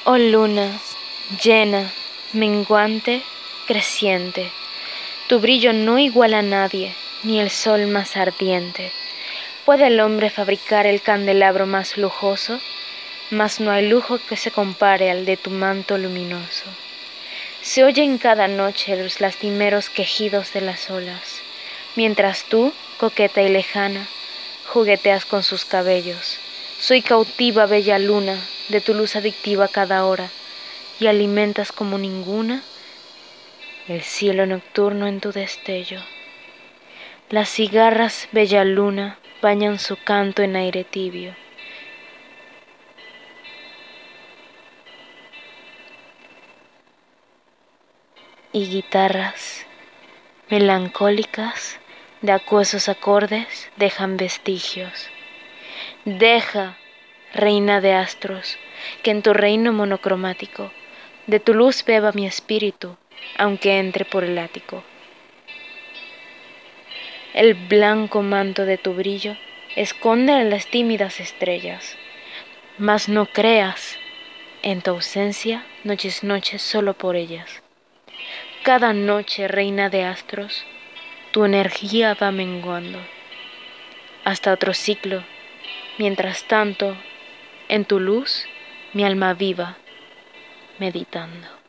Oh luna, llena, menguante, creciente, tu brillo no iguala a nadie, ni el sol más ardiente. ¿Puede el hombre fabricar el candelabro más lujoso? Mas no hay lujo que se compare al de tu manto luminoso. Se oyen cada noche los lastimeros quejidos de las olas, mientras tú, coqueta y lejana, jugueteas con sus cabellos. Soy cautiva, bella luna, de tu luz adictiva cada hora, y alimentas como ninguna el cielo nocturno en tu destello. Las cigarras, bella luna, bañan su canto en aire tibio. Y guitarras, melancólicas, de acuosos acordes, dejan vestigios. Deja, reina de astros, que en tu reino monocromático de tu luz beba mi espíritu, aunque entre por el ático. El blanco manto de tu brillo esconde a las tímidas estrellas, mas no creas, en tu ausencia noches solo por ellas. Cada noche, reina de astros, tu energía va menguando, hasta otro ciclo. Mientras tanto, en tu luz, mi alma viva, meditando.